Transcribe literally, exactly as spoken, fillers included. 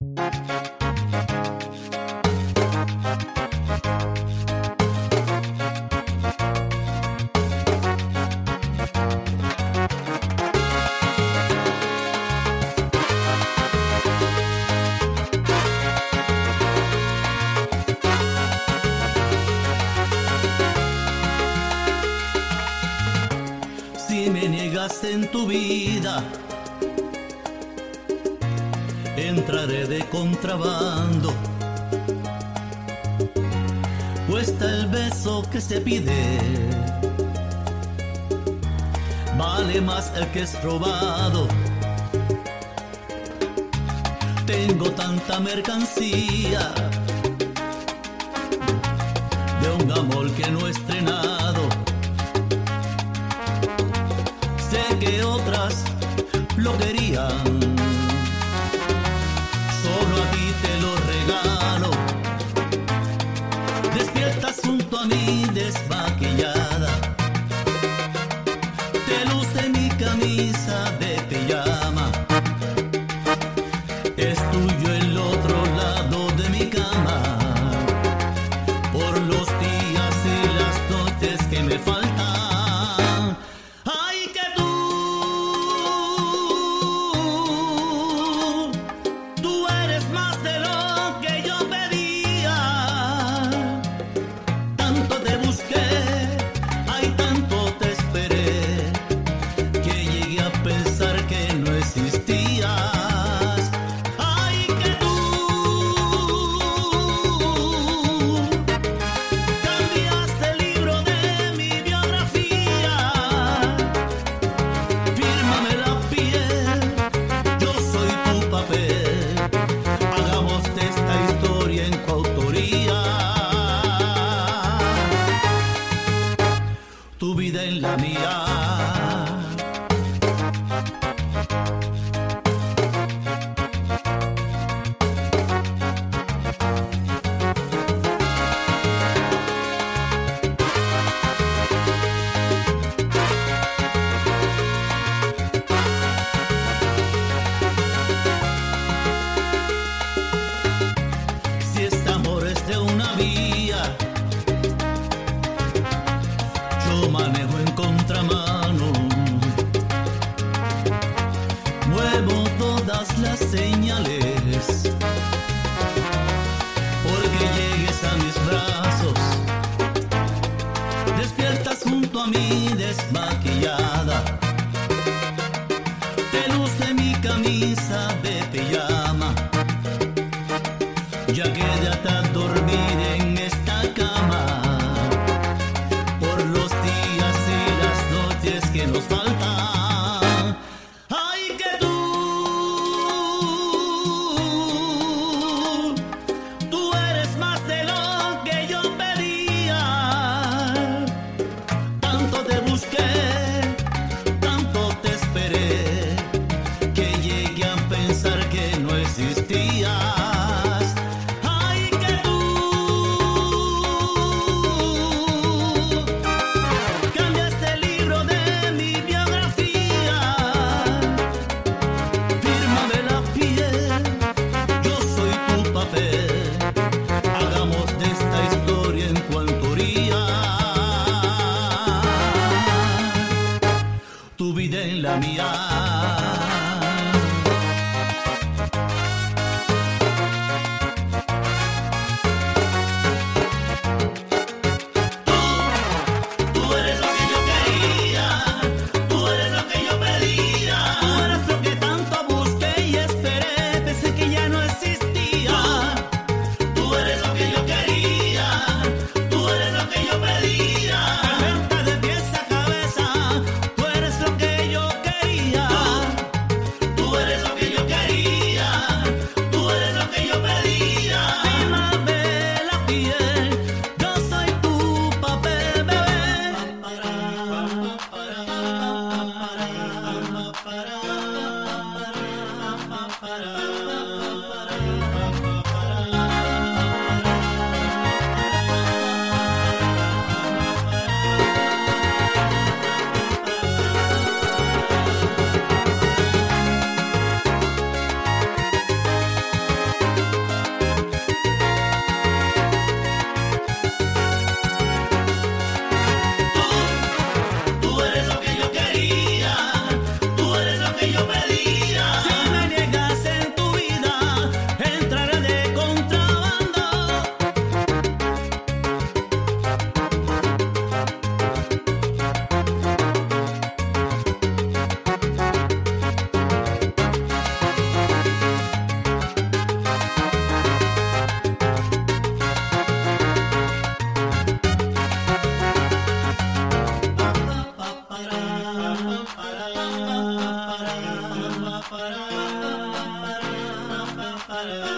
Si me niegas en tu vida, entraré de contrabando. Cuesta el beso que se pide, vale más el que es robado. Tengo tanta mercancía de un amor que no he estrenado. Sé que otras lo querían, solo a ti te lo regalo. Despiertas junto a mí desmaquillada, te luce mi camisa de pijama. Es tuyo el otro lado de mi cama, por los días y las noches que me faltan. Tu vida en la mía. Si este amor es de una vía, yo manejo en contramano, muevo todas las señales, porque llegues a mis brazos. Despiertas junto a mí desmaquillada, te luce mi camisa de pijama. Ya quédate a dormir en esta cama, que nos falta. Ay, que tú, tú eres más de lo que yo pedía. Tanto te busqué, tanto te esperé, que llegué a pensar que no existías. Ay, que tú falta.